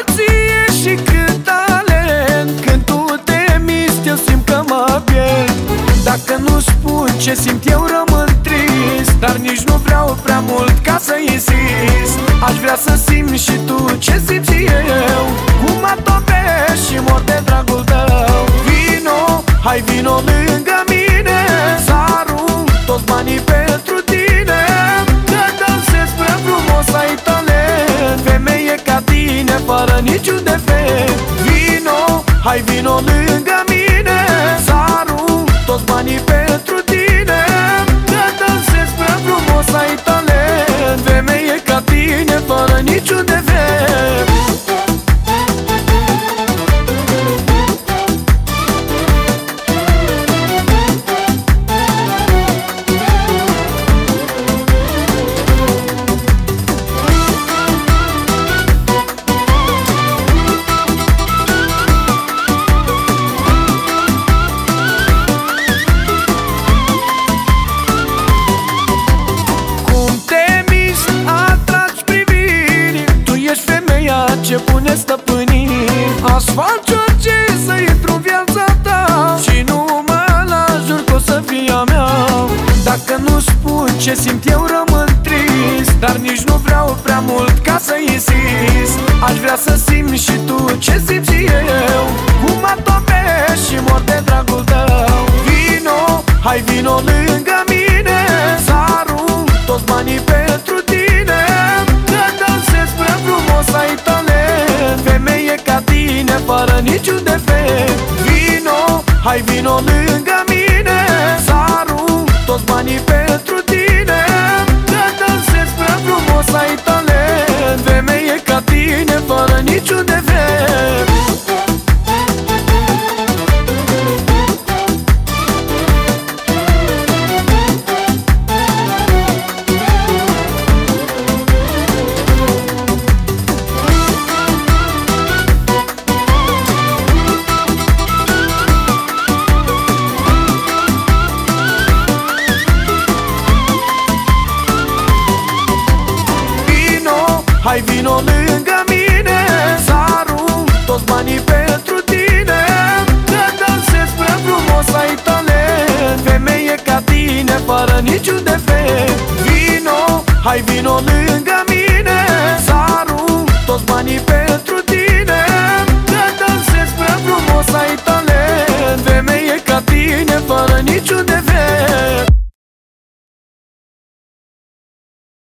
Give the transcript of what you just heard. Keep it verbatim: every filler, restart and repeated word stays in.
bogăție și cât talent. Când tu te miști, eu simt că mă pierd. Dacă nu spun ce simt, eu rămân trist. Dar nici nu vreau prea mult ca să insist. Aș vrea să simți și tu ce simt și eu. Cum mă topești și mor de dragul tău. Vino, hai vino lângă mine, să arunc toți banii pentru tine. Că dansez prea frumos, ai talent. Femeie ca tine, fără niciun defect. Vino, hai vino lângă mine, să arunc toți banii pentru tine. Că dansez prea frumos, ai talent. Femeie ca tine, fără niciun defect. Ce pune stăpânii. Aș face orice să intru în viața ta și nu mă las, jur că o să fie a mea. Dacă nu spun ce simt, eu rămân trist. Dar nici nu vreau prea mult ca să insist. Aș vrea să simți și tu ce simt și eu. Cum mă topești și mor de dragul tău. Vino, hai vino lângă mine, să arunc toți banii pentru tine. Că dansez prea frumos, ai talent. Femeie ca tine, fără niciun defect. Vino, hai vino lângă mine, să arunc toți banii pentru tine. Că dansez prea frumos, ai talent. Femeie ca tine, fără niciun defect. Hai vino lângă mine, să arunc toți banii pentru tine. Că dansez prea frumos, ai talent. Femeie ca tine, fără niciun defect. Vino, hai vino lângă